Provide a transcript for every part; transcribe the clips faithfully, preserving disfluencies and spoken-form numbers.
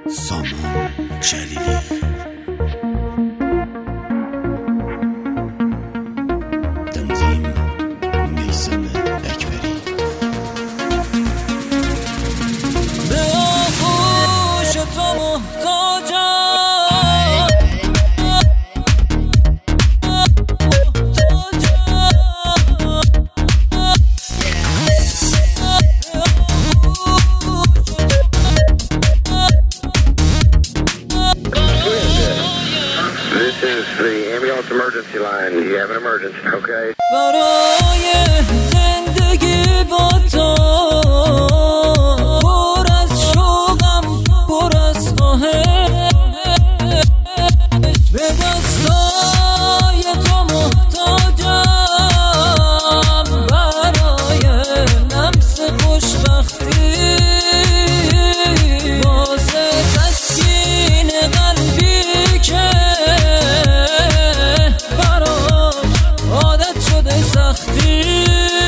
سامان جلیلی تنظیم میثم اکبری به آغوش تو محتاجم This is the ambulance emergency line. You have an emergency, okay? برای زندگی با تو پر از شوقم پر از خواهش به دستای تو محتاجم برای لمس خوشبختی واسه تسکین قلبی که سختی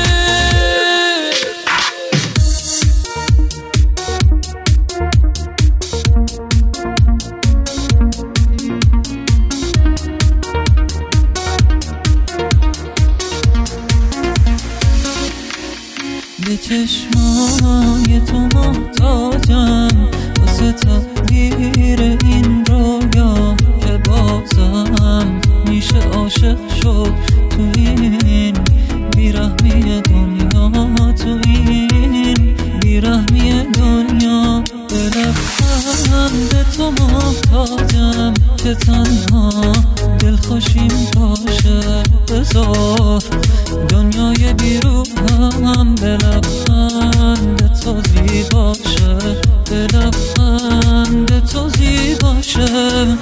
به چشمای تو محتاجم واسه تغییر این رویا که بازم میشه عاشق شد تو این بیرحمی دنیا تو این بیرحمی دنیا به لبخند تو محتاجم که تنها دلخوشیم باشه بذار دنیای بیرونم به لبخند تو زیباشه به لبخند تو زیباشه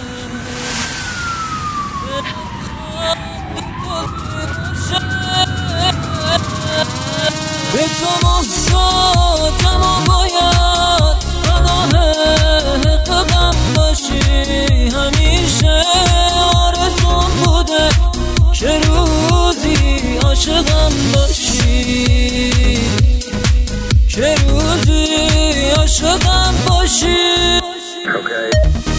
به تو محتاجم و باید پناه غم باشی همیشه آرزوم بوده که روزی عاشقم باشی که روزی عاشقم باشی Okay.